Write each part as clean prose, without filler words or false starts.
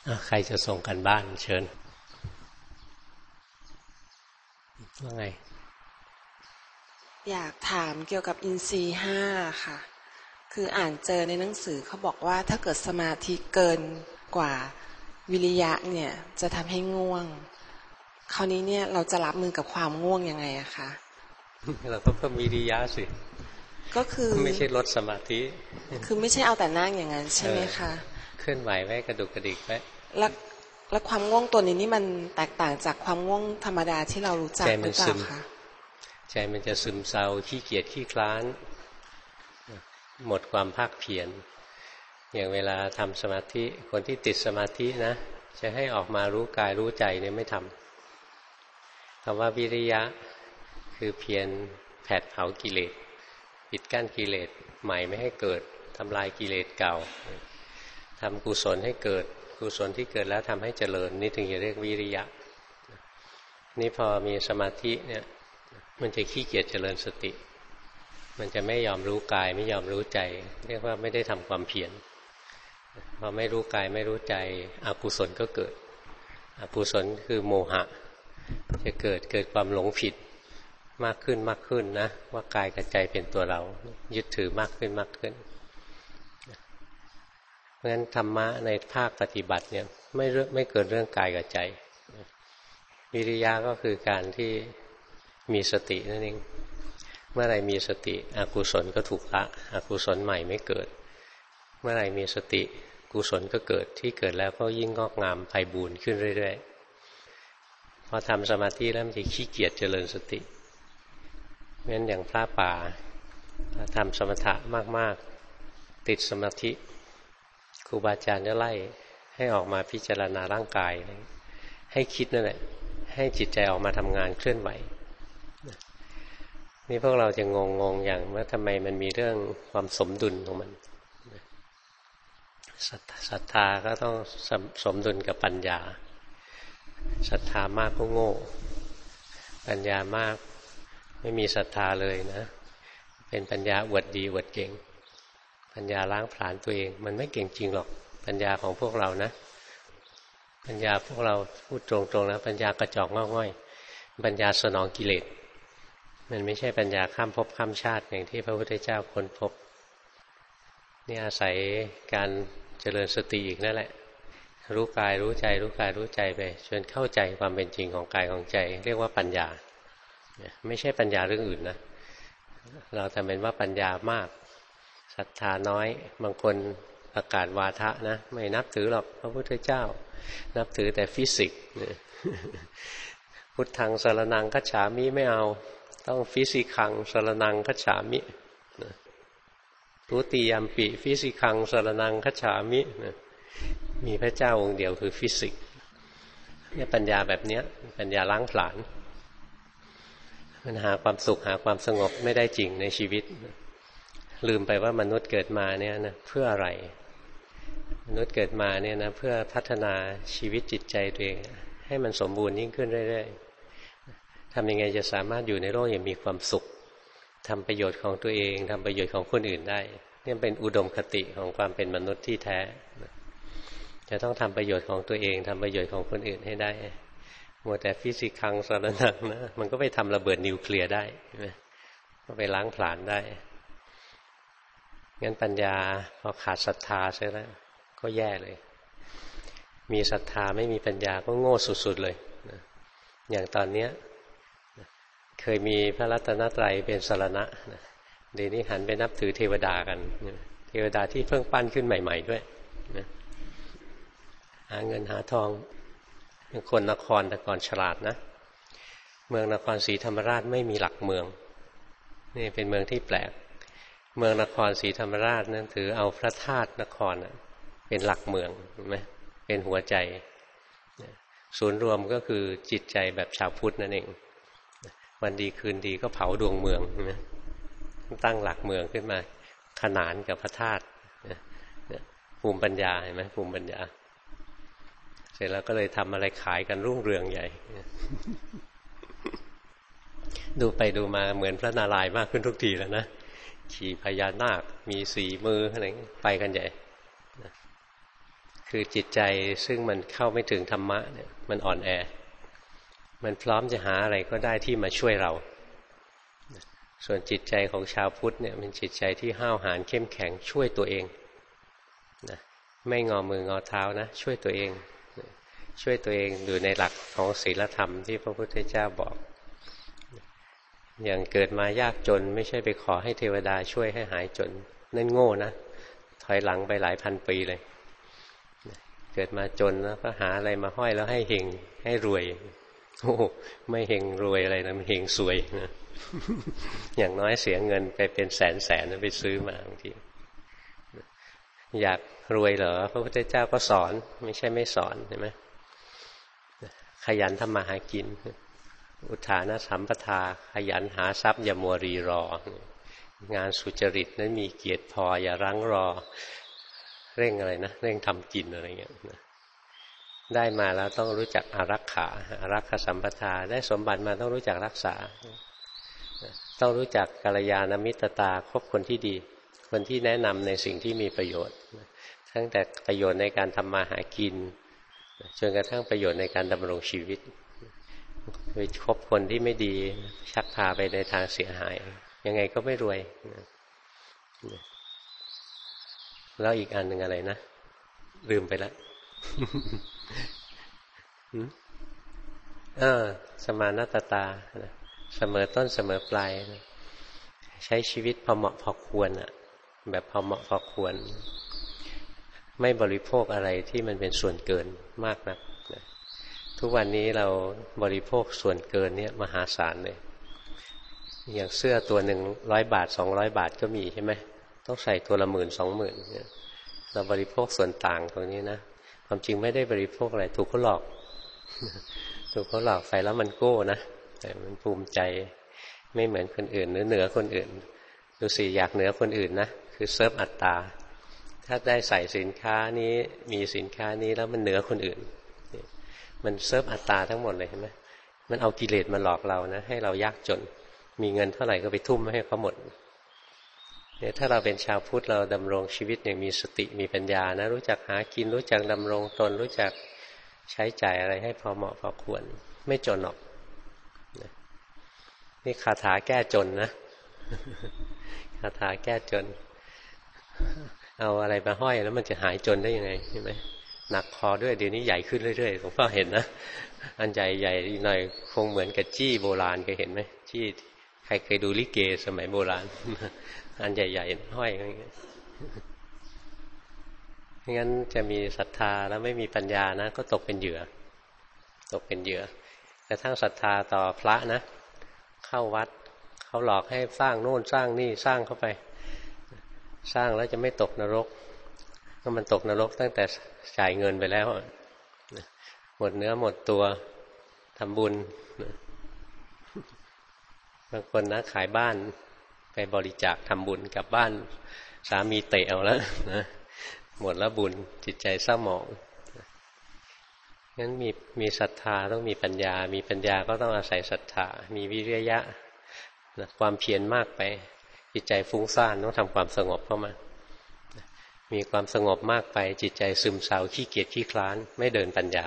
ใครจะส่งกันบ้านเชิญว่าไงอยากถามเกี่ยวกับอินทรีย์ห้าค่ะคืออ่านเจอในหนังสือเขาบอกว่าถ้าเกิดสมาธิเกินกว่าวิริยะเนี่ยจะทำให้ง่วงคราวนี้เนี่ยเราจะรับมือกับความง่วงยังไงอะคะเราก็เพิ่มวิริยะสิก็คือไม่ใช่ลดสมาธิคือไม่ใช่เอาแต่นั่งอย่างนั้นใช่ไหมคะเคลื่อนไหวไว้กระดุกกระดิกไว้แล้วความง่วงตัวนี้นี่มันแตกต่างจากความง่วงธรรมดาที่เรารู้จักหรือเปล่าคะใจมันจะซึมเศร้าขี้เกียจขี้คลานหมดความภาคเพียรอย่างเวลาทำสมาธิคนที่ติดสมาธินะจะให้ออกมารู้กายรู้ใจเนี่ยไม่ทำคำว่าวิริยะคือเพียรแผดเผากิเลสปิดกั้นกิเลสใหม่ไม่ให้เกิดทำลายกิเลสเก่าทำกุศลให้เกิดกุศลที่เกิดแล้วทำให้เจริญนี่ถึงจะเรียกวิริยะนี่พอมีสมาธิเนี่ยมันจะขี้เกียจเจริญสติมันจะไม่ยอมรู้กายไม่ยอมรู้ใจเรียกว่าไม่ได้ทำความเพียรพอไม่รู้กายไม่รู้ใจอกุศลก็เกิดอกุศลคือโมหะจะเกิดความหลงผิดมากขึ้นนะว่ากายกับใจเป็นตัวเรายึดถือมากขึ้นเพราะฉะนั้นธรรมะในภาคปฏิบัติเนี่ยไม่เกิดเรื่องกายกับใจวิริยะก็คือการที่มีสตินั่นเองเมื่อไรมีสติอกุศลก็ถูกละอกุศลใหม่ไม่เกิดเมื่อไรมีสติกุศลก็เกิดที่เกิดแล้วก็ยิ่งงอกงามไพบูรย์ขึ้นเรื่อยๆพอทำสมาธิแล้วมันจะขี้เกียจเจริญสติงั้นอย่างพระป่าทำสมถะมากๆติดสมาธิครูบาอาจารย์จะไล่ให้ออกมาพิจารณาร่างกายให้คิดนั่นแหละให้จิตใจออกมาทำงานเคลื่อนไหวนี่พวกเราจะงงอย่างว่าทำไมมันมีเรื่องความสมดุลของมันศรัทธาก็ต้องสมดุลกับปัญญาศรัทธามากก็โง่ปัญญามากไม่มีศรัทธาเลยนะเป็นปัญญาอวดดีอวดเก่งปัญญาล้างผลาญตัวเองมันไม่เก่งจริงหรอกปัญญาของพวกเรานะปัญญาพวกเราพูดตรงๆนะปัญญากระจอกง่อยๆปัญญาสนองกิเลสมันไม่ใช่ปัญญาข้ามภพข้ามชาติอย่างที่พระพุทธเจ้าค้นพบนี่อาศัยการเจริญสติอีกนั่นแหละรู้กายรู้ใจรู้กายรู้ใจไปจนเข้าใจความเป็นจริงของกายของใจเรียกว่าปัญญาไม่ใช่ปัญญาเรื่องอื่นนะเราทำเป็นว่าปัญญามากศรัทธาน้อยบางคนประกาศวาทะนะไม่นับถือหรอกพระพุทธเจ้านับถือแต่ฟิสิกส์พุทธังสรณังคัจฉามิไม่เอาต้องฟิสิกังสรณังคัจฉามิทุติยัมปิฟิสิกังสรณังคัจฉามิมีพระเจ้าองค์เดียวคือฟิสิกส์เนี่ยปัญญาแบบนี้ปัญญาล้างผลาญมันหาความสุขหาความสงบไม่ได้จริงในชีวิตลืมไปว่ามนุษย์เกิดมาเนี่ยนะเพื่ออะไรมนุษย์เกิดมาเนี่ยนะเพื่อพัฒนาชีวิตจิตใจตัวเองให้มันสมบูรณ์ยิ่งขึ้นเรื่อยๆทำยังไงจะสามารถอยู่ในโลกอย่างมีความสุขทำประโยชน์ของตัวเองทำประโยชน์ของคนอื่นได้นี่เป็นอุดมคติของความเป็นมนุษย์ที่แท้จะต้องทำประโยชน์ของตัวเองทำประโยชน์ของคนอื่นให้ได้มัวแต่ฟิสิกังสรณังนะมันก็ไปทำระเบิดนิวเคลียร์ได้ก็ไปล้างผลาญได้งั้นปัญญาพอขาดศรัทธาใช่แล้วก็แย่เลยมีศรัทธาไม่มีปัญญาก็โง่สุดๆเลยนะอย่างตอนเนี้ยเคยมีพระรัตนตรัยเป็นสรณะนะเดี๋ยวนี้หันไปนับถือเทวดากันเทวดาที่เพิ่งปั้นขึ้นใหม่ๆด้วยนะหาเงินหาทองคนนครแต่ก่อนฉลาดนะเมืองนครศรีธรรมราชไม่มีหลักเมืองนี่เป็นเมืองที่แปลกเมืองนครศรีธรรมราชนั้นถือเอาพระธาตุนครเป็นหลักเมืองเห็นไหมเป็นหัวใจศูนย์รวมก็คือจิตใจแบบชาวพุทธนั่นเองวันดีคืนดีก็เผาดวงเมืองเห็นไหมตั้งหลักเมืองขึ้นมาขนานกับพระธาตุภูมิปัญญาเห็นไหมภูมิปัญญาเสร็จแล้วก็เลยทำอะไรขายกันรุ่งเรืองใหญ่ดูไปดูมาเหมือนพระนารายณ์มากขึ้นทุกทีแล้วนะขี่พญานาคมี4 มืออะไรไปกันใหญ่คือจิตใจซึ่งมันเข้าไม่ถึงธรรมะเนี่ยมันอ่อนแอมันพร้อมจะหาอะไรก็ได้ที่มาช่วยเราส่วนจิตใจของชาวพุทธเนี่ยเป็นจิตใจที่ห้าวหาญเข้มแข็งช่วยตัวเองนะไม่งอมืองอเท้านะช่วยตัวเองช่วยตัวเองอยู่ในหลักของศีลธรรมที่พระพุทธเจ้าบอกอย่างเกิดมายากจนไม่ใช่ไปขอให้เทวดาช่วยให้หายจนนั่นโง่นะถอยหลังไปหลายพันปีเลยเกิดมาจนแล้วก็หาอะไรมาห้อยแล้วให้เฮงให้รวยโอ้ไม่เฮงรวยอะไรนะมันเฮงซวยนะอย่างน้อยเสียเงินไปเป็นแสนไปซื้อมาบางทีอยากรวยเหรอพระพุทธเจ้าก็สอนไม่ใช่ไม่สอนใช่ไหมขยันทำมาหากินอุทานสัมปทาขยันหาทรัพย์อย่ามัวรีรองานสุจริตนั้นมีเกียรติพออย่ารั้งรอเร่งอะไรนะเร่งทำกินอะไรเงี้ยได้มาแล้วต้องรู้จักอารักขาอารักขสัมปทาได้สมบัติมาต้องรู้จักรักษาต้องรู้จักกัลยาณมิตรตาคบคนที่ดีคนที่แนะนำในสิ่งที่มีประโยชน์ตั้งแต่ประโยชน์ในการทำมาหากินจนกระทั่งประโยชน์ในการดำรงชีวิตไปคบคนที่ไม่ดีชักพาไปในทางเสียหายยังไงก็ไม่รวยแล้วอีกอันหนึ่งอะไรนะลืมไปแล้วสมานัตตาเสมอต้นเสมอปลายใช้ชีวิตพอเหมาะพอควรแบบพอเหมาะพอควรไม่บริโภคอะไรที่มันเป็นส่วนเกินมากนักทุกวันนี้เราบริโภคส่วนเกินเนี่ยมหาศาลเลยอย่างเสื้อตัว100 บาท200 บาทก็มีใช่ไหมต้องใส่ตัวละ10,000-20,000เนี่ยเราบริโภคส่วนต่างตรงนี้นะความจริงไม่ได้บริโภคอะไรถูกเขาหลอกถูกเขาหลอกไปแล้วมันโก้นะแต่มันภูมิใจไม่เหมือนคนอื่นหรือเหนือคนอื่นดูสิอยากเหนือคนอื่นนะคือเซิร์ฟอัตตาถ้าได้ใส่สินค้านี้มีสินค้านี้แล้วมันเหนือคนอื่นมันเซิร์ฟอัตตาทั้งหมดเลยเห็นไหมมันเอากิเลสมาหลอกเรานะให้เรายากจนมีเงินเท่าไหร่ก็ไปทุ่มให้เขาหมดเนี่ยถ้าเราเป็นชาวพุทธเราดำรงชีวิตอย่างมีสติมีปัญญานะรู้จักหากินรู้จักดำรงตนรู้จักใช้จ่ายอะไรให้พอเหมาะพอควรไม่จนหรอกนี่คาถาแก้จนนะคาถาแก้จนเอาอะไรมาห้อยแล้วมันจะหายจนได้ยังไงใช่ไหมหนักคอด้วยเดี๋ยวนี้ใหญ่ขึ้นเรื่อยๆหลวงพ่อเห็นนะอันใหญ่ๆหน่อยคงเหมือนกับจี้โบราณเคยเห็นไหมจี้ใครเคยดูลิเกสมัยโบราณอันใหญ่ๆห้อยอย่างเงี้ยงั้นจะมีศรัทธาแล้วไม่มีปัญญานะก็ตกเป็นเหยื่อกระทั่งศรัทธาต่อพระนะเข้าวัดเขาหลอกให้สร้างโน่นสร้างนี่สร้างเข้าไปสร้างแล้วจะไม่ตกนรกก็มันตกนรกตั้งแต่จ่ายเงินไปแล้วหมดเนื้อหมดตัวทำบุญบางคนนะขายบ้านไปบริจาคทำบุญกลับบ้านสามีเตะเอาแล้วนะหมดแล้วบุญจิตใจเศร้าหมองงั้นมีศรัทธาต้องมีปัญญามีปัญญาก็ต้องอาศัยศรัทธามีวิริยะความเพียรมากไปจิตใจฟุ้งซ่านต้องทำความสงบเข้ามามีความสงบมากไปจิตใจซึมเศร้าขี้เกียจขี้คลานไม่เดินปัญญา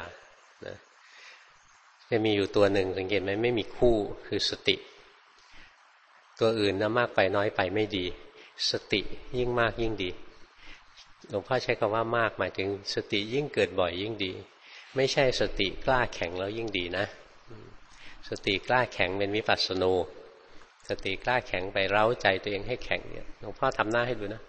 จะมีอยู่ตัวหนึ่งสังเกตไหมไม่มีคู่คือสติตัวอื่นนะมากไปน้อยไปไม่ดีสติยิ่งมากยิ่งดีหลวงพ่อใช้คำว่ามากหมายถึงสติยิ่งเกิดบ่อยยิ่งดีไม่ใช่สติกล้าแข็งแล้วยิ่งดีนะสติกล้าแข็งเป็นวิปัสสนูสติกล้าแข็งไปเร้าใจตัวเองให้แข็งเนี่ยหลวงพ่อทำหน้าให้ดูนะ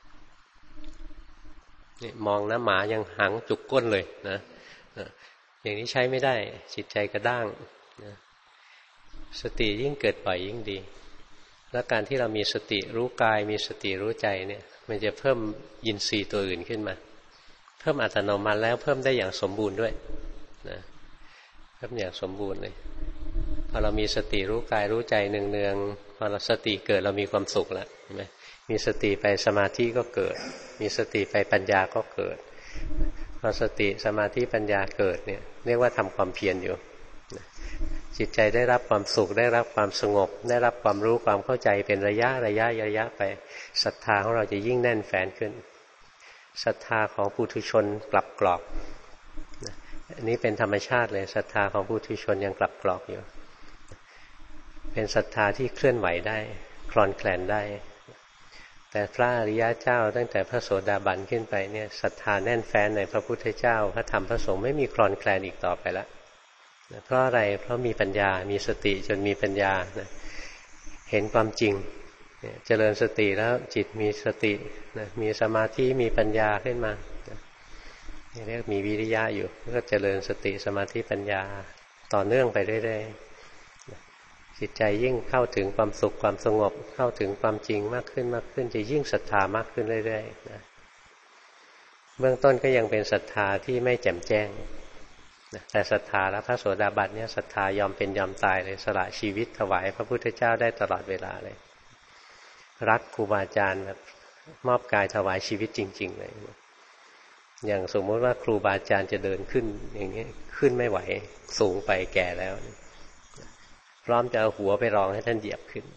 นี่มองนะหมายังหางจุกก้นเลยนะอย่างนี้ใช้ไม่ได้จิตใจกระด้างนะสติยิ่งเกิดบ่อยยิ่งดีแล้วการที่เรามีสติรู้กายมีสติรู้ใจเนี่ยมันจะเพิ่มอินทรีย์ตัวอื่นขึ้นมาเพิ่มอัตโนมัติแล้วเพิ่มได้อย่างสมบูรณ์ด้วยนะเพิ่มอย่างสมบูรณ์เลยพอเรามีสติรู้กายรู้ใจเนืองๆพอเราสติเกิดเรามีความสุขแล้วเห็นไหมมีสติไปสมาธิก็เกิดมีสติไปปัญญาก็เกิดพอสติสมาธิปัญญาเกิดเนี่ยเรียกว่าทำความเพียรอยู่จิตใจได้รับความสุขได้รับความสงบได้รับความรู้ความเข้าใจเป็นระยะไปศรัทธาของเราจะยิ่งแน่นแฟ้นขึ้นศรัทธาของปุถุชนกลับกรอกอันนี้เป็นธรรมชาติเลยศรัทธาของปุถุชนยังกลับกรอกอยู่เป็นศรัทธาที่เคลื่อนไหวได้คลอนแคลนได้แต่พระอริยเจ้าตั้งแต่พระโสดาบันขึ้นไปเนี่ยศรัทธาแน่นแฟ้นในพระพุทธเจ้าพระธรรมพระสงฆ์ไม่มีคลอนแคลนอีกต่อไปแล้วเพราะอะไรเพราะมีปัญญามีสติจนมีปัญญาเห็นความจริงเจริญสติแล้วจิตมีสติมีสมาธิมีปัญญาขึ้นมาเรียกมีวิริยะอยู่ก็เจริญสติสมาธิปัญญาต่อเนื่องไปเรื่อยๆจิตใจยิ่งเข้าถึงความสุขความสงบเข้าถึงความจริงมากขึ้นมากขึ้นจะยิ่งศรัทธามากขึ้นเรื่อยๆนะเบื้องต้นก็ยังเป็นศรัทธาที่ไม่แจ่มแจ้งแต่ศรัทธาแล้วพระโสดาบันเนี่ยศรัทธายอมเป็นยอมตายเลยสละชีวิตถวายพระพุทธเจ้าได้ตลอดเวลาเลยรักครูบาอาจารย์แบบมอบกายถวายชีวิตจริงๆเลยอย่างสมมติว่าครูบาอาจารย์จะเดินขึ้นอย่างนี้ขึ้นไม่ไหวสูงไปแก่แล้วพร้อมจะเอาหัวไปรองให้ท่านเหยียบขึ้น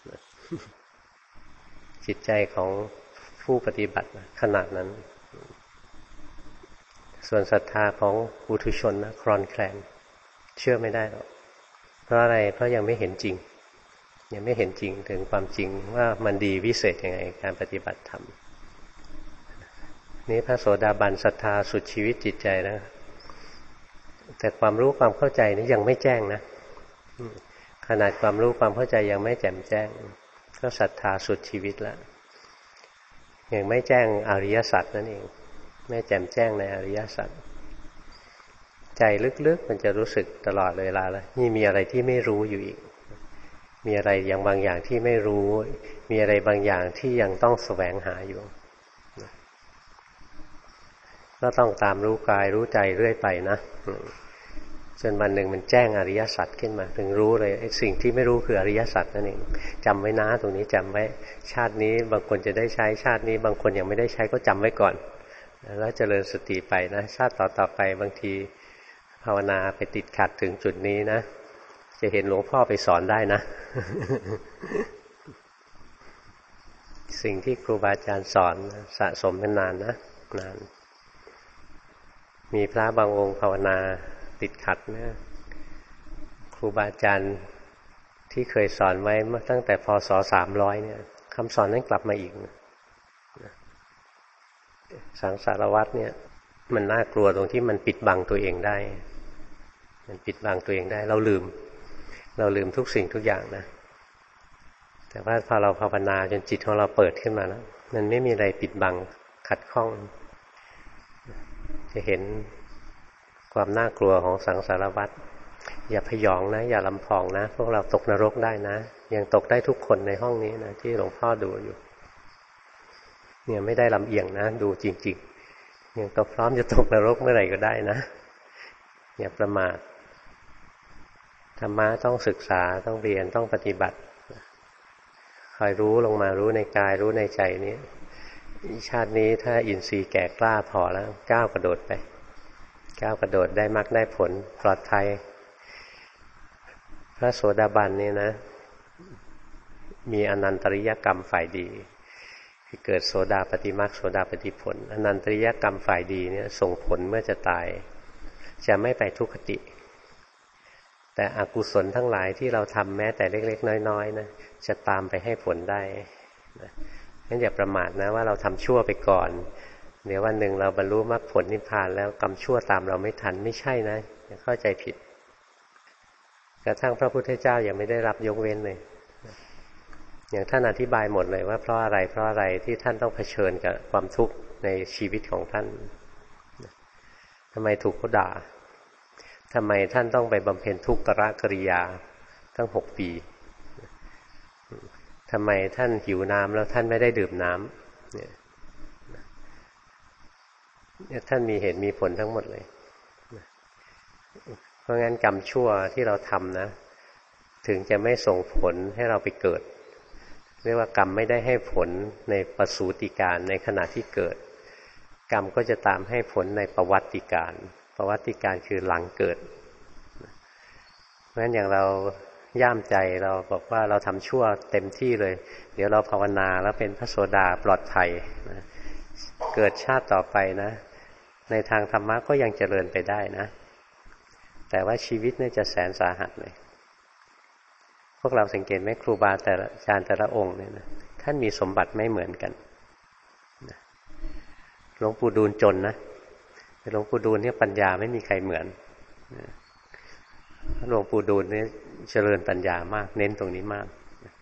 จิตใจของผู้ปฏิบัติขนาดนั้นส่วนศรัทธาของปุถุชนนะคลอนแคลนเชื่อไม่ได้หรอกเพราะอะไรเพราะยังไม่เห็นจริงยังไม่เห็นจริงถึงความจริงว่ามันดีวิเศษยังไงการปฏิบัติธรรมนี้พระโสดาบันศรัทธาสุดชีวิตจิตใจนะแต่ความรู้ความเข้าใจนี้ยังไม่แจ้งนะขนาดความรู้ความเข้าใจยังไม่แจ่มแจ้งก็ศรัทธาสุดชีวิตแล้วยังไม่แจ้งอริยสัจนั่นเองไม่แจ่มแจ้งในอริยสัจใจลึกๆมันจะรู้สึกตลอดเวลาเลยนี่มีอะไรที่ไม่รู้อยู่อีกมีอะไรอย่างบางอย่างที่ไม่รู้มีอะไรบางอย่างที่ยังต้องแสวงหาอยู่ก็ต้องตามรู้กายรู้ใจเรื่อยไปนะจนวันหนึ่งมันแจ้งอริยสัจขึ้นมาถึงรู้เลยไอ้สิ่งที่ไม่รู้คืออริยสัจนั่นเองจำไว้นะตรงนี้จำไว้ชาตินี้บางคนจะได้ใช้ชาตินี้บางคนยังไม่ได้ใช้ก็จำไว้ก่อนแล้วเจริญสติไปนะชาติต่อไปบางทีภาวนาไปติดขัดถึงจุดนี้นะจะเห็นหลวงพ่อไปสอนได้นะ สิ่งที่ครูบาอาจารย์สอนสะสมเป็นนานนะนานมีพระบางองค์ภาวนาติดขัดนะครูบาอาจารย์ที่เคยสอนไว้เมื่อตั้งแต่พ.ศ. 300เนี่ยคำสอนนั้นกลับมาอีกสังสารวัฏเนี่ยมันน่ากลัวตรงที่มันปิดบังตัวเองได้มันปิดบังตัวเองได้เราลืมทุกสิ่งทุกอย่างนะแต่ว่าพอเราภาวนาจนจิตของเราเปิดขึ้นมาแล้วมันไม่มีอะไรปิดบังขัดข้องจะเห็นความน่ากลัวของสังสารวัฏอย่าพยองนะอย่าลำพองนะพวกเราตกนรกได้นะยังตกได้ทุกคนในห้องนี้นะที่หลวงพ่อดูอยู่เนี่ยไม่ได้ลำเอียงนะดูจริงๆยังพร้อมจะตกนรกเมื่อไหร่ก็ได้นะอย่าประมาทธรรมะต้องศึกษาต้องเรียนต้องปฏิบัติคอยรู้ลงมารู้ในกายรู้ในใจนี้ชาตินี้ถ้าอินทรีย์แก่กล้าพอแล้วก้าวกระโดดไปก้าวกระโดดได้มรรคได้ผลปลอดภัยพระโสดาบันนี่นะมีอนันตริยกรรมฝ่ายดีคือเกิดโสดาปัตติมรรคโสดาปัตติผลอนันตริยกรรมฝ่ายดีเนี่ยส่งผลเมื่อจะตายจะไม่ไปทุกขติแต่อกุศลทั้งหลายที่เราทำแม้แต่เล็กๆน้อยๆนะจะตามไปให้ผลได้นะงั้นอย่าประมาทนะว่าเราทำชั่วไปก่อนเดี๋ยววันหนึ่งเราบรรลุมรรคผลนิพพานแล้วกรรมชั่วตามเราไม่ทันไม่ใช่นะอย่าเข้าใจผิดกระทั่งพระพุทธเจ้ายังไม่ได้รับยกเว้นเลยอย่างท่านอธิบายหมดเลยว่าเพราะอะไรที่ท่านต้องเผชิญกับความทุกข์ในชีวิตของท่านทำไมถูกเขาด่าทำไมท่านต้องไปบำเพ็ญทุกขกริยาตั้ง6 ปีทำไมท่านหิวน้ำแล้วท่านไม่ได้ดื่มน้ำเนี่ยท่านมีเหตุมีผลทั้งหมดเลยเพราะงั้นกรรมชั่วที่เราทำนะถึงจะไม่ส่งผลให้เราไปเกิดเรียกว่ากรรมไม่ได้ให้ผลในประสูติการในขณะที่เกิดกรรมก็จะตามให้ผลในประวัติการคือหลังเกิดเพราะฉะนั้นอย่างเราย่ามใจเราบอกว่าเราทำชั่วเต็มที่เลยเดี๋ยวเราภาวนาแล้วเป็นพระโสดาปลอดภัยนะเกิดชาติต่อไปนะในทางธรรมะก็ยังเจริญไปได้นะแต่ว่าชีวิตเนี่ยจะแสนสาหัสเลยพวกเราสังเกตไหมครูบาอาจารย์แต่ละองค์เนี่ยนะท่านมีสมบัติไม่เหมือนกันหลวงปู่ดูลจนนะหลวงปู่ดูลเนี่ยปัญญาไม่มีใครเหมือนหลวงปู่ดูลเนี่ยเจริญปัญญามากเน้นตรงนี้มาก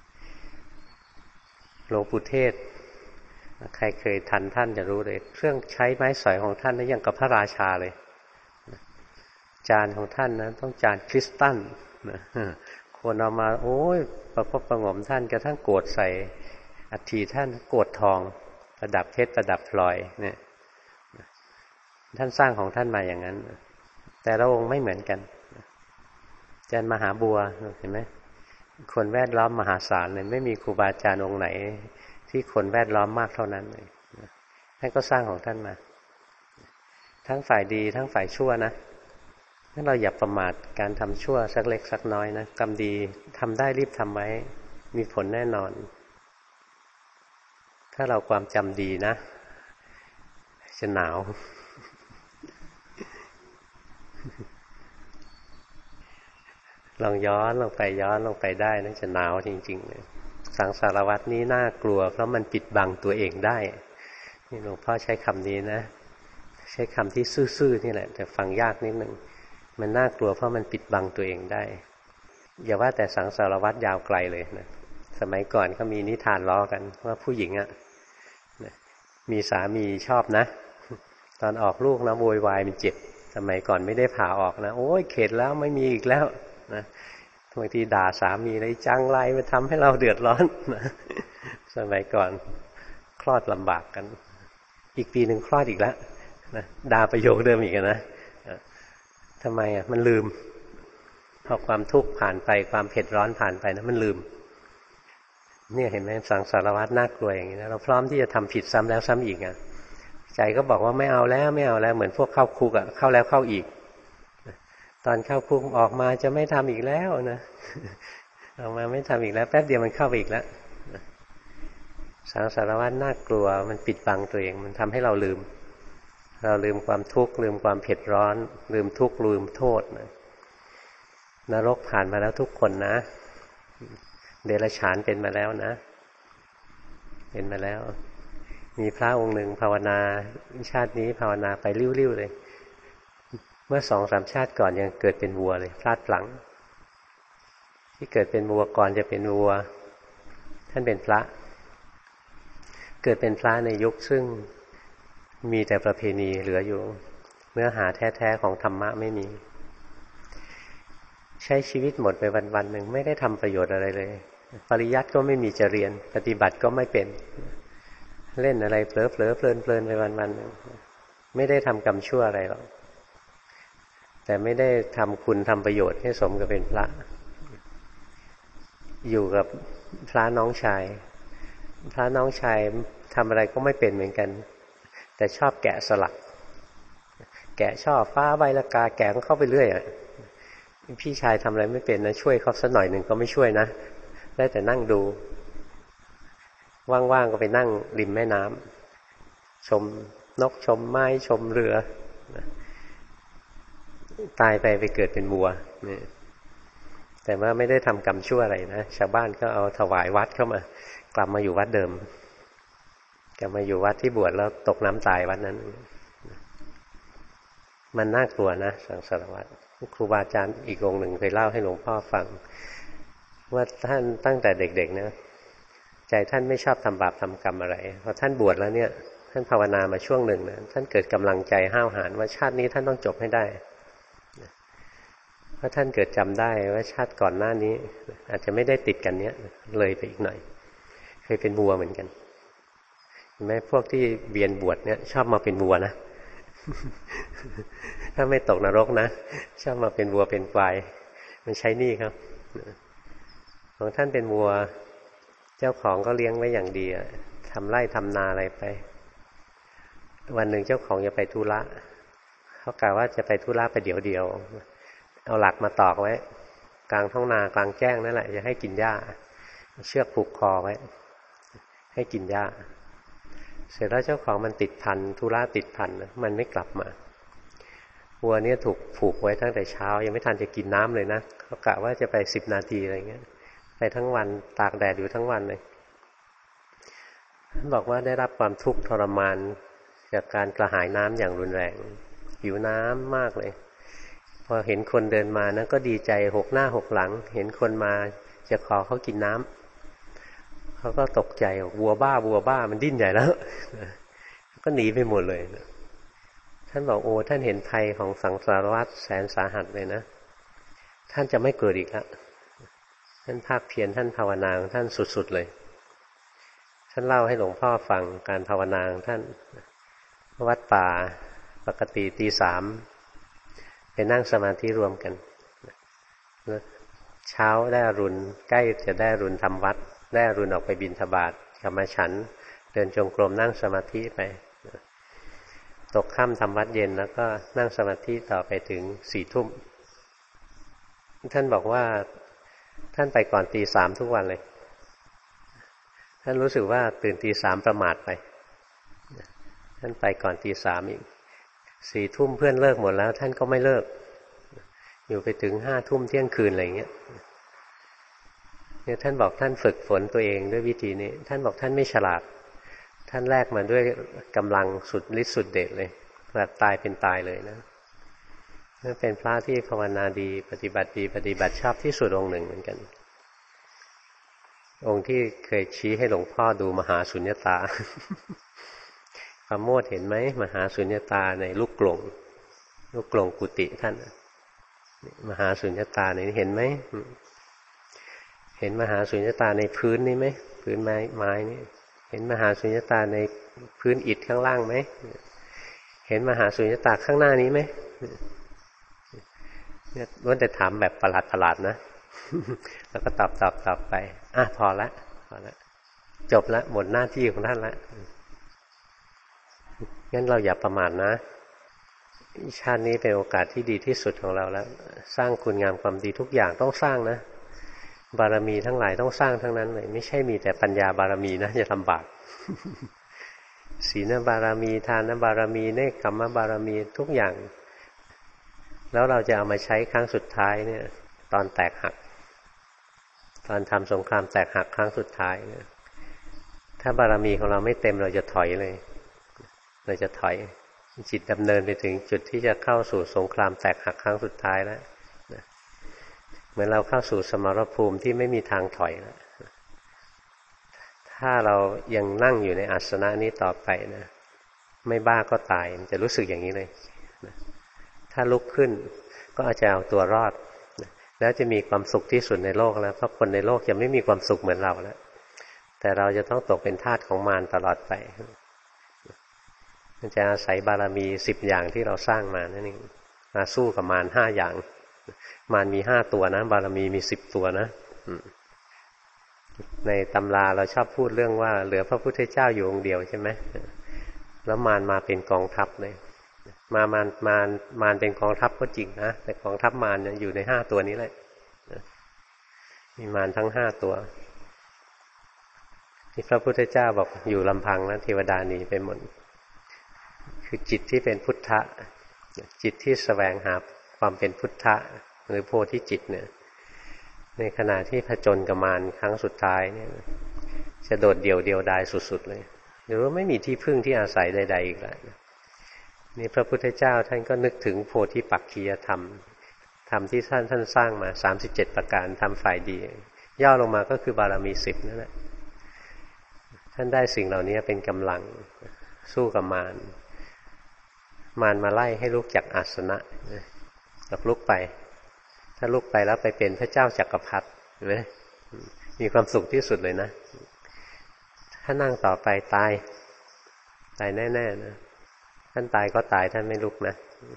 หลวงปู่เทศใครเคยทันท่านจะรู้เลยเครื่องใช้ไม้สอยของท่านนี่ยังกับพระราชาเลยจานของท่านนะต้องจานคริสตัลคนเอามาโอ้ยประคบประงมท่านกระทั่งโกรธใส่อัฐิท่านโกรธทองประดับเพชรประดับพลอยเนี่ยท่านสร้างของท่านมาอย่างนั้นแต่ละองค์ไม่เหมือนกันอาจารย์มหาบัวเห็นไหมคนแวดล้อมมหาศาลเลยไม่มีครูบาอาจารย์องค์ไหนที่คนแวดล้อมมากเท่านั้นเลยท่านก็สร้างของท่านมาทั้งฝ่ายดีทั้งฝ่ายชั่วนะถ้าเราอย่าประมาทการทำชั่วสักเล็กสักน้อยนะกรรมดีทำได้รีบทำไว้มีผลแน่นอนถ้าเราความจำดีนะจะหนาวลองย้อนลงไปได้นะจะหนาวจริงๆเลยสังสารวัฏนี้น่ากลัวเพราะมันปิดบังตัวเองได้นี่หลวงพ่อใช้คำนี้นะใช้คำที่ซื่อๆนี่แหละแต่ฟังยากนิดนึงมันน่ากลัวเพราะมันปิดบังตัวเองได้อย่าว่าแต่สังสารวัฏยาวไกลเลยนะสมัยก่อนก็มีนิทานล้อกันว่าผู้หญิงอ่ะมีสามีชอบนะตอนออกลูกนะโวยวายมันเจ็บสมัยก่อนไม่ได้ผ่าออกนะโอ้ยเข็ดแล้วไม่มีอีกแล้วนะบางทีด่าสามีเลยจังไรมาทำให้เราเดือดร้อนนะสมัยก่อนคลอดลำบากกันอีกปีหนึ่งคลอดอีกแล้วนะด่าประโยคเดิมอีกนะทำไมอ่ะมันลืมพอความทุกข์ผ่านไปความเผ็ดร้อนผ่านไปนะมันลืมเนี่ยเห็นไหมสังสารวัฏน่ากลัวอย่างนี้นะเราพร้อมที่จะทำผิดซ้ำแล้วซ้ำอีกอ่ะใจก็บอกว่าไม่เอาแล้วไม่เอาแล้วเหมือนพวกเข้าคุกอ่ะเข้าแล้วเข้าอีกตอนเข้าคุกออกมาจะไม่ทำอีกแล้วนะออกมาไม่ทำอีกแล้วแป๊บเดียวมันเข้าไปอีกแล้วสังสารวัฏน่ากลัวมันปิดบังตัวเองมันทำให้เราลืมความทุกข์ลืมความเผ็ดร้อนลืมทุกข์ลืมโทษนะนรกผ่านมาแล้วทุกคนนะเดรัจฉานเป็นมาแล้วนะเป็นมาแล้วมีพระองค์หนึ่งภาวนาชาตินี้ภาวนาไปริ้วๆเลยเมื่อ 2-3 ชาติก่อนยังเกิดเป็นวัวเลยพลาดหลังที่เกิดเป็นวัวก่อนจะเป็นวัวท่านเป็นพระเกิดเป็นพระในยุคซึ่งมีแต่ประเพณีเหลืออยู่เนื้อหาแท้ๆของธรรมะไม่มีใช้ชีวิตหมดไปวันๆหนึ่งไม่ได้ทำประโยชน์อะไรเลยปริยัติก็ไม่มีจะเรียนปฏิบัติก็ไม่เป็นเล่นอะไรเผลอเพลินไปวันๆหนึ่งไม่ได้ทำกรรมชั่วอะไรหรอกแต่ไม่ได้ทำคุณทำประโยชน์ให้สมกับเป็นพระอยู่กับพระน้องชายทำอะไรก็ไม่เป็นเหมือนกันแต่ชอบแกะสลักแกะช่อฟ้าใบละกาแกะเข้าไปเรื่อยพี่ชายทำอะไรไม่เป็นนะช่วยเขาสักหน่อยหนึ่งก็ไม่ช่วยนะได้แต่นั่งดูว่างๆก็ไปนั่งริมแม่น้ำชมนกชมไม้ชมเรือตายไปเกิดเป็นวัวนี่แต่ว่าไม่ได้ทำกรรมชั่วอะไรนะชาวบ้านก็เอาถวายวัดเข้ามากลับมาอยู่วัดเดิมกลับมาอยู่วัดที่บวชแล้วตกน้ำตายวัดนั้นมันน่ากลัวนะสังสารวัฏครูบาอาจารย์อีกองค์หนึ่งเคยเล่าให้หลวงพ่อฟังว่าท่านตั้งแต่เด็กๆนะใจท่านไม่ชอบทำบาปทำกรรมอะไรพอท่านบวชแล้วเนี่ยท่านภาวนามาช่วงหนึ่งนะท่านเกิดกำลังใจห้าวหาญว่าชาตินี้ท่านต้องจบให้ได้เพราะท่านเกิดจำได้ว่าชาติก่อนหน้านี้อาจจะไม่ได้ติดกันเนี้ยเลยไปอีกหน่อยเคยเป็นวัวเหมือนกันเห็นไหมพวกที่เวียนบวชเนี่ยชอบมาเป็นวัวนะ ถ้าไม่ตกนรกนะชอบมาเป็นวัวเป็นควายมันใช้หนี้ครับของท่านเป็นวัวเจ้าของก็เลี้ยงไว้อย่างดีทำไร่ทำนาอะไรไปวันหนึ่งเจ้าของจะไปธุระเขากล่าวว่าจะไปธุระไปเดี๋ยวเอาหลักมาตอกไว้กลางท้องนากลางแจ้งนั่นแหละจะให้กินหญ้าเชือกผูกคอไว้ให้กินหญ้าเสร็จแล้วเจ้าของมันติดพันธุระติดพันมันไม่กลับมาวัวเนี่ยถูกผูกไว้ตั้งแต่เช้ายังไม่ทันจะกินน้ำเลยนะเขากะว่าจะไป10 นาทีอะไรเงี้ยไปทั้งวันตากแดดอยู่ทั้งวันเลยบอกว่าได้รับความทุกข์ทรมานจากการกระหายน้ำอย่างรุนแรงหิวน้ำมากเลยพอเห็นคนเดินมานะก็ดีใจหกหน้าหกหลังเห็นคนมาจะขอเขากินน้ำเขาก็ตกใจวัวบ้ามันดิ้นใหญ่แล้วก็หนีไปหมดเลยท่านบอกโอ้ท่านเห็นภัยของสังสารวัฏแสนสาหัสเลยนะท่านจะไม่เกิดอีกแล้วท่านภาคเพียรท่านภาวนาของท่านสุดๆเลยท่านเล่าให้หลวงพ่อฟังการภาวนาของท่านวัดป่าปกติตี 3ไปนั่งสมาธิรวมกันเช้าได้อรุณใกล้จะได้อรุณทำวัดได้อรุณออกไปบิณฑบาตกลับมาฉันเดินจงกรมนั่งสมาธิไปตกค่ำทำวัดเย็นแล้วก็นั่งสมาธิต่อไปถึง4 ทุ่มท่านบอกว่าท่านไปก่อนตี 3ทุกวันเลยท่านรู้สึกว่าตื่นตี 3ประมาทไปท่านไปก่อนตี 3อีก4 ทุ่มเพื่อนเลิกหมดแล้วท่านก็ไม่เลิกอยู่ไปถึง5 ทุ่มเที่ยงคืนอะไรเงี้ยเนี่ยท่านบอกท่านฝึกฝนตัวเองด้วยวิธีนี้ท่านบอกท่านไม่ฉลาดท่านแลกมาด้วยกำลังสุดฤทธิ์สุดเดชเลยแบบตายเป็นตายเลยนะนั่นเป็นพระที่ภาวนาดีปฏิบัติดีปฏิบัติชอบที่สุดองค์หนึ่งเหมือนกันองค์ที่เคยชี้ให้หลวงพ่อดูมหาสุญญตาพระโมทเห็นไหมมหาสุญญตาในลูกกลงกุฏิท่านมหาสุญญตาในนี้เห็นไหมเห็นมหาสุญญตาในพื้นนี่ไหมพื้นไม้นี่เห็นมหาสุญญตาในพื้นอิฐข้างล่างไหมเห็นมหาสุญญตาข้างหน้านี้ไหมเนี่ยล้วนแต่ถามแบบประหลาดนะแล้วก็ตอบไปพอละจบละหมดหน้าที่ของท่านละงั้นเราอย่าประมาทนะชาตินี้เป็นโอกาสที่ดีที่สุดของเราแล้วสร้างคุณงามความดีทุกอย่างต้องสร้างนะบารมีทั้งหลายต้องสร้างทั้งนั้นเลยไม่ใช่มีแต่ปัญญาบารมีนะจะลำบากศีลบารมีทานบารมีเนกขัมมบารมีทุกอย่างแล้วเราจะเอามาใช้ครั้งสุดท้ายเนี่ยตอนแตกหักตอนทำสงครามแตกหักครั้งสุดท้ายเนี่ยถ้าบารมีของเราไม่เต็มเราจะถอยเลยเราจะถอยจิตดำเนินไปถึงจุดที่จะเข้าสู่สงครามแตกหักครั้งสุดท้ายแล้วเหมือนเราเข้าสู่สมรภูมิที่ไม่มีทางถอยแล้วถ้าเรายังนั่งอยู่ในอาสนะนี้ต่อไปนะไม่บ้าก็ตายมันจะรู้สึกอย่างนี้เลยถ้าลุกขึ้นก็อาจจะเอาตัวรอดแล้วจะมีความสุขที่สุดในโลกแล้วเพราะคนในโลกจะไม่มีความสุขเหมือนเราแล้วแต่เราจะต้องตกเป็นทาสของมารตลอดไปมันจะอาศัยบารมี10 อย่างที่เราสร้างมานั่นเองมาสู้กับมาร5 อย่างมารมี5 ตัวนะบารมีมี10 ตัวนะในตำราเราชอบพูดเรื่องว่าเหลือพระพุทธเจ้าอยู่องค์เดียวใช่ไหมแล้วมารมาเป็นกองทัพเลยมารเป็นกองทัพก็จริงนะแต่กองทัพมารเนี่ยอยู่ใน5 ตัวนี้แหละมีมารทั้ง5 ตัวที่พระพุทธเจ้าบอกอยู่ลำพังนะเทวดาหนีไปหมดคือจิตที่เป็นพุทธะจิตที่แสวงหาความเป็นพุทธะหรือโพธิจิตเนี่ยในขณะที่ผจญกับมารครั้งสุดท้ายเนี่ยจะโดดเดี่ยวดายสุดๆเลยหรือว่าไม่มีที่พึ่งที่อาศัยใดๆอีกแล้วนี่พระพุทธเจ้าท่านก็นึกถึงโพธิปักขียธรรมธรรมที่ท่านสร้างมา37 ประการทำฝ่ายดีย่อลงมาก็คือบารมี10นั่นแหละท่านได้สิ่งเหล่านี้เป็นกำลังสู้กับมารมาไล่ให้ลุกจากอาสนะกับลุกไปถ้าลุกไปแล้วไปเป็นพระเจ้าจักรพรรดิเห็นไหมมีความสุขที่สุดเลยนะถ้านั่งต่อไปตายแน่ๆนะท่านตายก็ตายท่านไม่ลุกนะ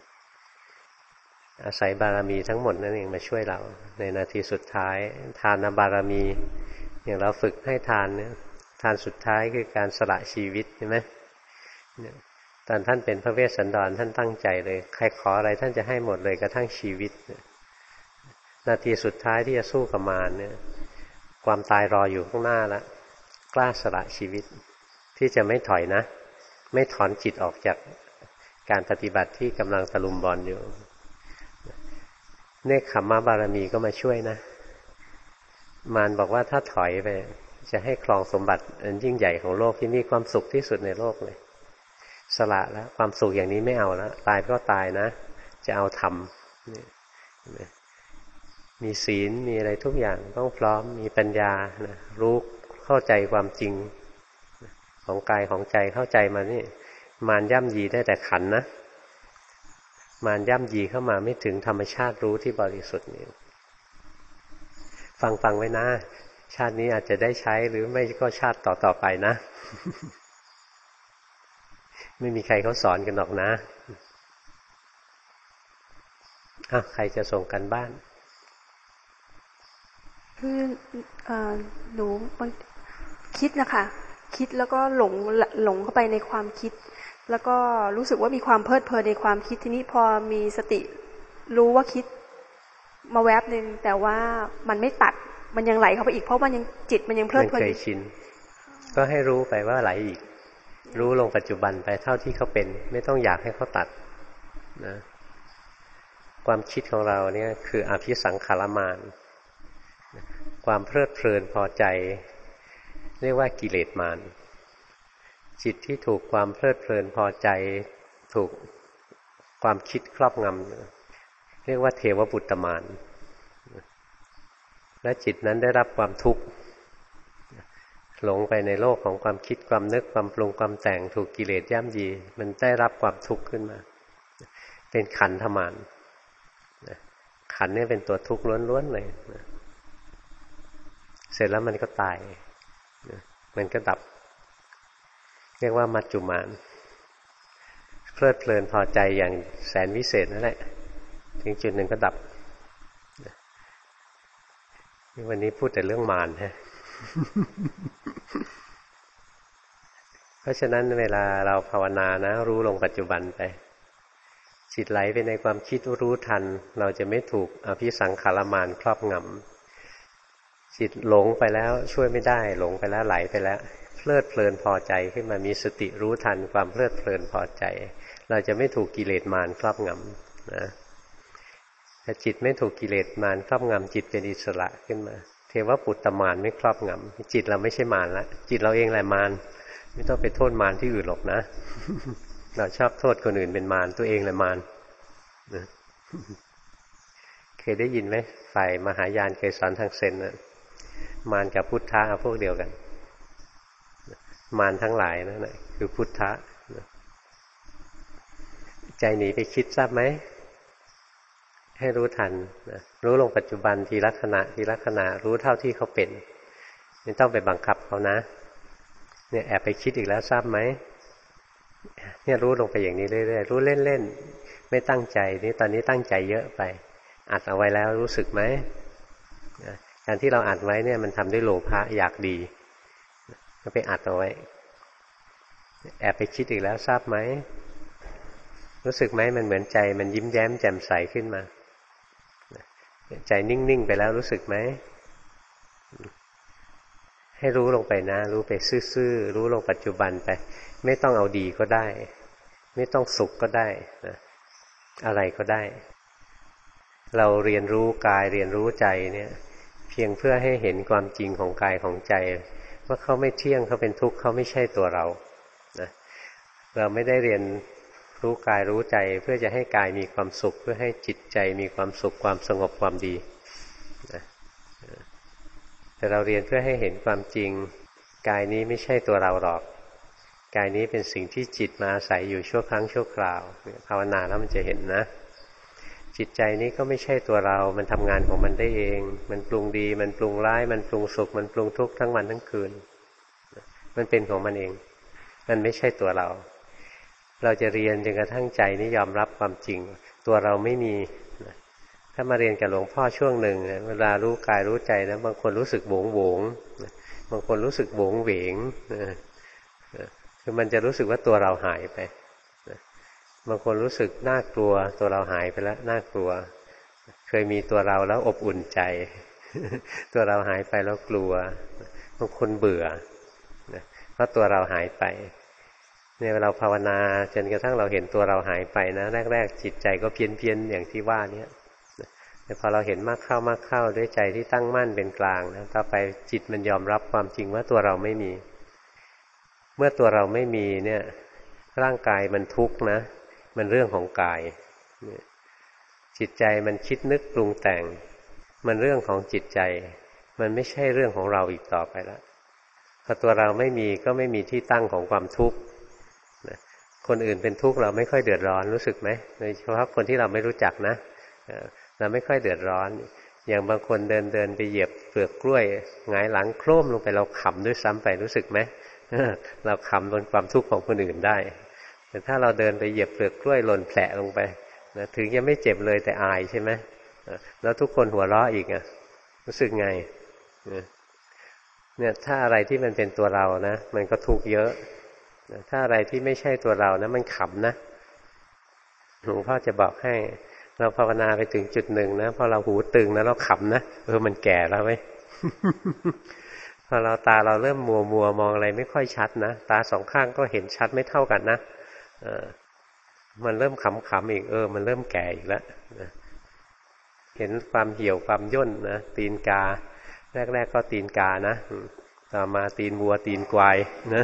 อาศัยบารมีทั้งหมดนั่นเองมาช่วยเราในนาทีสุดท้ายทานบารมีอย่างเราฝึกให้ทานเนี่ยทานสุดท้ายคือการสละชีวิตใช่ไหมตอนท่านเป็นพระเวสสันดรท่านตั้งใจเลยใครขออะไรท่านจะให้หมดเลยกระทั่งชีวิตนาทีสุดท้ายที่จะสู้กับมารเนี่ยความตายรออยู่ข้างหน้าแล้วกล้าสละชีวิตที่จะไม่ถอยนะไม่ถอนจิตออกจากการปฏิบัติที่กำลังตะลุมบอลอยู่เนคขมมบารมีก็มาช่วยนะมารบอกว่าถ้าถอยไปจะให้ครองสมบัติอันยิ่งใหญ่ของโลกที่มีความสุขที่สุดในโลกเลยสละแล้วความสุขอย่างนี้ไม่เอาแล้วตายก็ตายนะจะเอาธรรมมีศีลมีอะไรทุกอย่างต้องพร้อมมีปัญญานะรู้เข้าใจความจริงของกายของใจเข้าใจมานี่มารย่ำยีได้แต่ขันนะมารย่ำยีเข้ามาไม่ถึงธรรมชาติรู้ที่บริสุทธิ์นี่ฟังไว้นะชาตินี้อาจจะได้ใช้หรือไม่ก็ชาติต่อไปนะ ไม่มีใครเขาสอนกันหรอกนะใครจะส่งกันบ้านคือหนูคิดนะคะคิดแล้วก็หลงเข้าไปในความคิดแล้วก็รู้สึกว่ามีความเพลิดเพลินในความคิดทีนี้พอมีสติรู้ว่าคิดมาแวบนึงแต่ว่ามันไม่ตัดมันยังไหลเข้าไปอีกเพราะมันยังจิตมันยังเพลิดเพลินมันเคยชินก็ให้รู้ไปว่าไหลอีกรู้ลงปัจจุบันไปเท่าที่เขาเป็นไม่ต้องอยากให้เขาตัดนะความคิดของเราเนี่ยคืออภิสังขารมารความเพลิดเพลินพอใจเรียกว่ากิเลสมารจิตที่ถูกความเพลิดเพลินพอใจถูกความคิดครอบงำเรียกว่าเทวบุตรมารและจิตนั้นได้รับความทุกข์หลงไปในโลกของความคิดความนึกความปรุงความแต่งถูกกิเลสย่ำยีมันได้รับความทุกข์ขึ้นมาเป็นขันธมารขันนี่เป็นตัวทุกข์ล้วนๆเลยเสร็จแล้วมันก็ตายมันก็ดับเรียกว่ามัจจุมารเพลิดเพลินพอใจอย่างแสนวิเศษนั่นแหละถึงจุดหนึ่งก็ดับวันนี้พูดแต่เรื่องมารฮะ เพราะฉะนั้นเวลาเราภาวนานะรู้ลงปัจจุบันไปจิตไหลไปในความคิดรู้ทันเราจะไม่ถูกอภิสังขารมารครอบงำจิตหลงไปแล้วช่วยไม่ได้หลงไปแล้วไหลไปแล้วเพลิดเพลินพอใจขึ้นมามีสติรู้ทันความเพลิดเพลินพอใจเราจะไม่ถูกกิเลสมารครอบงำนะถ้าจิตไม่ถูกกิเลสมารครอบงำจิตเป็นอิสระขึ้นมาเทวปุตตมารไม่ครอบงำจิตเราไม่ใช่มารละจิตเราเองแหละมารไม่ต้องไปโทษมารที่อื่นหรอกนะ เราชอบโทษคนอื่นเป็นมารตัวเองแหละมารนะ เคยได้ยินไหมฝ่ายมหายานเคยสอนทางเซนนะมารกับพุทธะพวกเดียวกันมารทั้งหลายนั่นแหละคือพุทธะใจหนีไปคิดทราบไหมให้รู้ทันนะรู้ลงปัจจุบันทีละขณะทีละขณะรู้เท่าที่เขาเป็นไม่ต้องไปบังคับเขานะเนี่ยแอบไปคิดอีกแล้วทราบไหมเนี่ยรู้ลงไปอย่างนี้เรื่อยๆรู้เล่นๆไม่ตั้งใจนี่ตอนนี้ตั้งใจเยอะไปอัดเอาไว้แล้วรู้สึกไหมการที่เราอัดไว้เนี่ยมันทำด้วยโลภะอยากดีก็ไปอัดเอาไว้แอบไปคิดอีกแล้วทราบไหมรู้สึกไหมมันเหมือนใจมันยิ้มแย้มแจ่มใสขึ้นมาใจนิ่งๆไปแล้วรู้สึกไหมให้รู้ลงไปนะรู้ไปซื่อๆรู้ลงปัจจุบันไปไม่ต้องเอาดีก็ได้ไม่ต้องสุขก็ได้นะอะไรก็ได้เราเรียนรู้กายเรียนรู้ใจเนี่ยเพียงเพื่อให้เห็นความจริงของกายของใจว่าเขาไม่เที่ยงเขาเป็นทุกข์เขาไม่ใช่ตัวเรานะเราไม่ได้เรียนรู้กายรู้ใจเพื่อจะให้กายมีความสุขเพื่อให้จิตใจมีความสุขความสงบความดีนะแต่เราเรียนเพื่อให้เห็นความจริงกายนี้ไม่ใช่ตัวเราหรอกกายนี้เป็นสิ่งที่จิตมาอาศัยอยู่ชั่วครั้งชั่วคราวภาวนาแล้วมันจะเห็นนะจิตใจนี้ก็ไม่ใช่ตัวเรามันทำงานของมันได้เองมันปรุงดีมันปรุงร้ายมันปรุงสุขมันปรุงทุกข์ทั้งวันทั้งคืนมันเป็นของมันเองมันไม่ใช่ตัวเราเราจะเรียนจนกระทั่งใจนี้ยอมรับความจริงตัวเราไม่มีถ้ามาเรียนกับหลวงพ่อช่วงหนึ่งเวลารู้กายรู้ใจนะบางคนรู้สึกโหวงโหวงบางคนรู้สึกโหวงเหวงคือมันจะรู้สึกว่าตัวเราหายไปบางคนรู้สึกน่ากลัวตัวเราหายไปแล้วน่ากลัวเคยมีตัวเราแล้วอบอุ่นใจตัวเราหายไปแล้วกลัวบางคนเบื่อเพราะตัวเราหายไปเนี่ยเราภาวนาจนกระทั่งเราเห็นตัวเราหายไปนะแรกๆจิตใจก็เพี้ยนอย่างที่ว่านี้แต่พอเราเห็นมากเข้าด้วยใจที่ตั้งมั่นเป็นกลางนะต่อไปจิตมันยอมรับความจริงว่าตัวเราไม่มีเมื่อตัวเราไม่มีเนี่ยร่างกายมันทุกข์นะมันเรื่องของกายจิตใจมันคิดนึกปรุงแต่งมันเรื่องของจิตใจมันไม่ใช่เรื่องของเราอีกต่อไปแล้วพอตัวเราไม่มีก็ไม่มีที่ตั้งของความทุกข์คนอื่นเป็นทุกข์เราไม่ค่อยเดือดร้อนรู้สึกไหมโดยเฉพาะคนที่เราไม่รู้จักนะเราไม่ค่อยเดือดร้อนอย่างบางคนเดินไปเหยียบเปลือกกล้วยหงายหลังโครมลงไปเราขำด้วยซ้ำไปรู้สึกไหมเราขำบนความทุกข์ของคนอื่นได้แต่ถ้าเราเดินไปเหยียบเปลือกกล้วยหล่นแผลลงไปนะถึงยังไม่เจ็บเลยแต่อายใช่ไหมแล้วทุกคนหัวเราะอีกรู้สึกไงเนี่ยถ้าอะไรที่มันเป็นตัวเรานะมันก็ทุกข์เยอะถ้าอะไรที่ไม่ใช่ตัวเรานะมันขำนะหลวงพ่อจะบอกให้เราภาวนาไปถึงจุดหนึ่งนะพอเราหูตึงนะเราขำนะมันแก่แล้วไหม พอเราตาเราเริ่มมัวมองอะไรไม่ค่อยชัดนะตาสองข้างก็เห็นชัดไม่เท่ากันนะมันเริ่มขำอีกมันเริ่มแก่อีกแล้วเห็นความเหี่ยวความย่นนะตีนกาแรกๆก็ตีนกานะต่อมาตีนวัวตีนควายนะ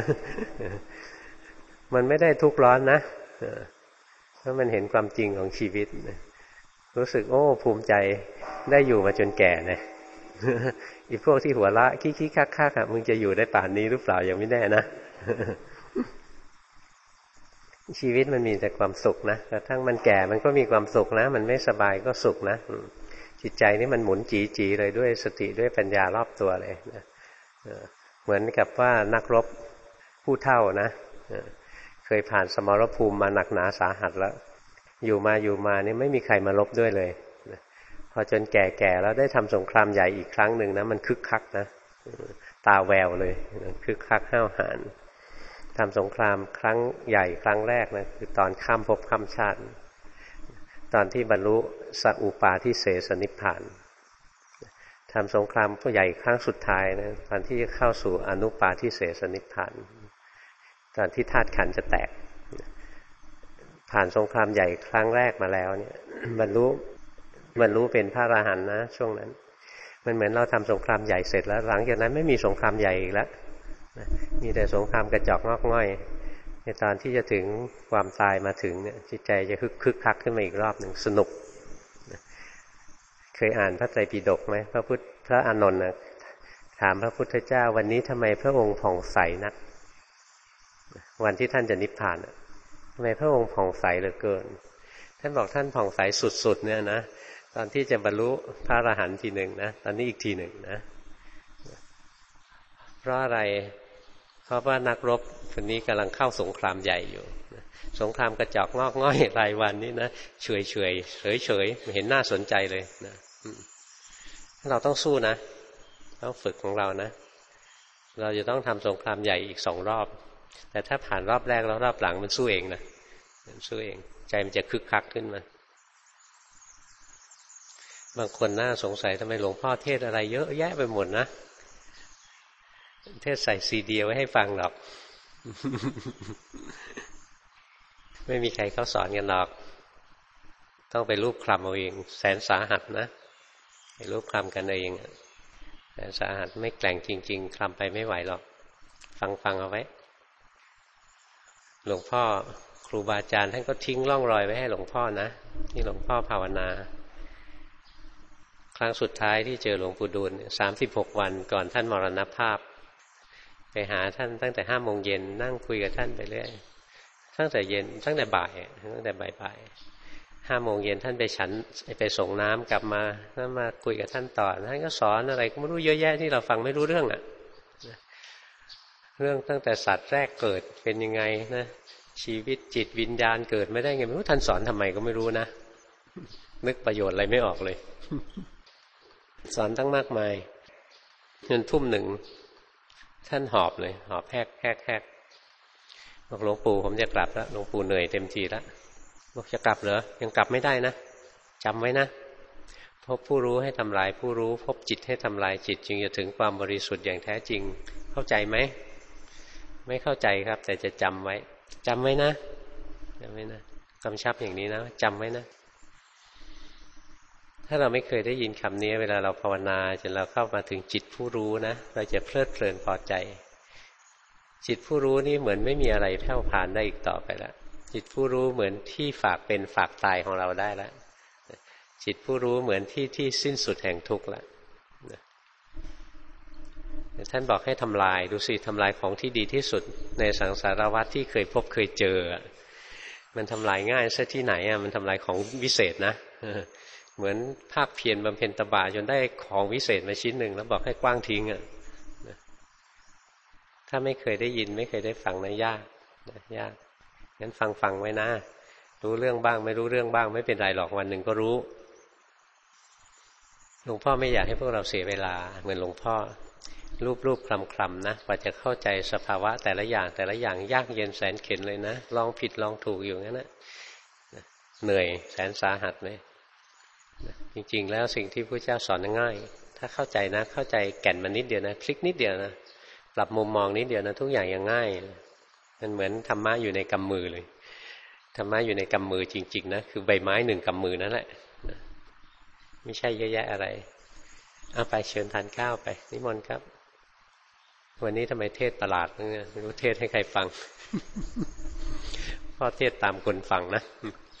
มันไม่ได้ทุกข์ร้อนนะเพราะมันเห็นความจริงของชีวิตรู้สึกภูมิใจได้อยู่มาจนแก่นะอีพวกที่หัวละคิกๆคักๆมึงจะอยู่ได้ป่านนี้หรือเปล่ายังไม่แน่นะชีวิตมันมีแต่ความสุขนะกระทั่งมันแก่มันก็มีความสุขนะมันไม่สบายก็สุขนะจิตใจนี่มันหมุนจีๆเลยด้วยสติด้วยปัญญารอบตัวเลยนะเหมือนกับว่านักรบผู้เฒ่านะเคยผ่านสมรภูมิมาหนักหนาสาหัสแล้วอยู่มานี่ไม่มีใครมารบด้วยเลยพอจนแก่แล้วได้ทำสงครามใหญ่อีกครั้งหนึ่งนะมันคึกคักนะตาแววเลยคึกคักห้าวหาญทำสงครามครั้งใหญ่ครั้งแรกนะคือตอนข้ามภพข้ามชาติตอนที่บรรลุสัพอุปาทิเสสนิพพานทำสงครามผู้ใหญ่ครั้งสุดท้ายนะตอนที่จะเข้าสู่อนุปาทิเสสนิพพานตอนที่ธาตุขันธ์จะแตกผ่านสงครามใหญ่ครั้งแรกมาแล้วเนี่ยบรรลุเป็นพระอรหันต์นะช่วงนั้นมันเหมือนเราทำสงครามใหญ่เสร็จแล้วหลังจากนั้นไม่มีสงครามใหญ่อีกแล้วมีแต่สงครามกระจอกงอกง่อยในตอนที่จะถึงความตายมาถึงเนี่ยจิตใจจะคึกคักขึ้นมาอีกรอบหนึ่งสนุกเคยอ่านพระไตรปิฎกไหมพระอานนท์ถามพระพุทธเจ้าวันนี้ทำไมพระองค์ผ่องใสนักวันที่ท่านจะนิพพานทำไมพระองค์ผ่องใสเหลือเกินท่านบอกท่านผ่องใสสุดๆเนี่ยนะตอนที่จะบรรลุพระอรหันต์ทีหนึ่งนะตอนนี้อีกทีหนึ่งนะเพราะอะไรเพราะว่านักรบคนนี้กำลังเข้าสงครามใหญ่อยู่สงครามกระจอกงอกง่อยรายวันนี้นะเฉยเห็นน่าสนใจเลยนะเราต้องสู้นะต้องฝึกของเรานะเราจะต้องทำสงครามใหญ่อีก2 รอบแต่ถ้าผ่านรอบแรกแล้วรอบหลังมันสู้เองนะมันสู้เองใจมันจะคึกคักขึ้นมาบางคนน่าสงสัยทำไมหลวงพ่อเทศอะไรเยอะแยะไปหมดนะเทศใส่ซีดีไว้ให้ฟังหรอก ไม่มีใครเขาสอนกันหรอกต้องไปรูปคลำเอาเองแสนสาหัสนะไปรูปคลำกันเองแสนสาหัสไม่แกร่งจริงๆคลำไปไม่ไหวหรอกฟังเอาไว้หลวงพ่อครูบาอาจารย์ท่านก็ทิ้งร่องรอยไว้ให้หลวงพ่อนะที่หลวงพ่อภาวนาครั้งสุดท้ายที่เจอหลวงปู่ดูล36 วันก่อนท่านมรณภาพไปหาท่านตั้งแต่5 โมงเย็นนั่งคุยกับท่านไปเรื่อยตั้งแต่บ่าย5 โมงเย็นท่านไปฉันไปส่งน้ำกลับมาแล้วมาคุยกับท่านต่อท่านก็สอนอะไรก็ไม่รู้เยอะแยะที่เราฟังไม่รู้เรื่องเรื่องตั้งแต่สัตว์แรกเกิดเป็นยังไงนะชีวิตจิตวิญญาณเกิดไม่ได้ไงไม่รู้ท่านสอนทำไมก็ไม่รู้นะนึกประโยชน์อะไรไม่ออกเลยสอนตั้งมากมายจน 1:00 นท่านหอบเลยหอบแฮกบอกหลวงปู่ผมจะกลับแล้วหลวงปู่เหนื่อยเต็มทีแล้วบอกจะกลับเหรอยังกลับไม่ได้นะจำไว้นะพบผู้รู้ให้ทำลายผู้รู้พบจิตให้ทำลายจิตจึงจะถึงความบริสุทธิ์อย่างแท้จริงเข้าใจไหมไม่เข้าใจครับแต่จะจำไว้จำไว้นะจำไว้นะกำชับอย่างนี้นะจำไว้นะถ้าเราไม่เคยได้ยินคำนี้เวลาเราภาวนาจนเราเข้ามาถึงจิตผู้รู้นะเราจะเพลิดเพลินพอใจจิตผู้รู้นี่เหมือนไม่มีอะไรแผ่วพานได้อีกต่อไปแล้วจิตผู้รู้เหมือนที่ฝากเป็นฝากตายของเราได้แล้วจิตผู้รู้เหมือนที่สิ้นสุดแห่งทุกข์แล้วท่านบอกให้ทำลายดูสิทำลายของที่ดีที่สุดในสังสารวัฏที่เคยพบเคยเจอมันทำลายง่ายซะที่ไหนมันทำลายของวิเศษนะเหมือนภาคเพียรบำเพ็ญตบะจนได้ของวิเศษมาชิ้นหนึ่งแล้วบอกให้กว้างทิ้งถ้าไม่เคยได้ยินไม่เคยได้ฟังนะยากยากงั้นฟังไว้นะรู้เรื่องบ้างไม่รู้เรื่องบ้างไม่เป็นไรหรอกวันหนึ่งก็รู้หลวงพ่อไม่อยากให้พวกเราเสียเวลาเหมือนหลวงพ่อรูปคลำนะกว่าจะเข้าใจสภาวะแต่ละอย่างยากเย็นแสนเข็ญเลยนะลองผิดลองถูกอยู่งั้นนะเหนื่อยแสนสาหัสเลยจริงๆแล้วสิ่งที่พระเจ้าสอนง่ายถ้าเข้าใจนะเข้าใจแก่นมันนิดเดียวนะพลิกนิดเดียวนะปรับมุมมองนิดเดียวนะทุกอย่างยังง่ายมันเหมือนธรรมะอยู่ในกำมือเลยธรรมะอยู่ในกำมือจริงๆนะคือใบไม้หนึ่งกำมือนั่นแหละไม่ใช่เยอะแยะอะไรเอาไปเชิญทานข้าวไปนิมนต์ครับวันนี้ทำไมเทศประหลาดเนี่ยไม่รู้เทศให้ใครฟังพ่อเทศตามคนฟังนะ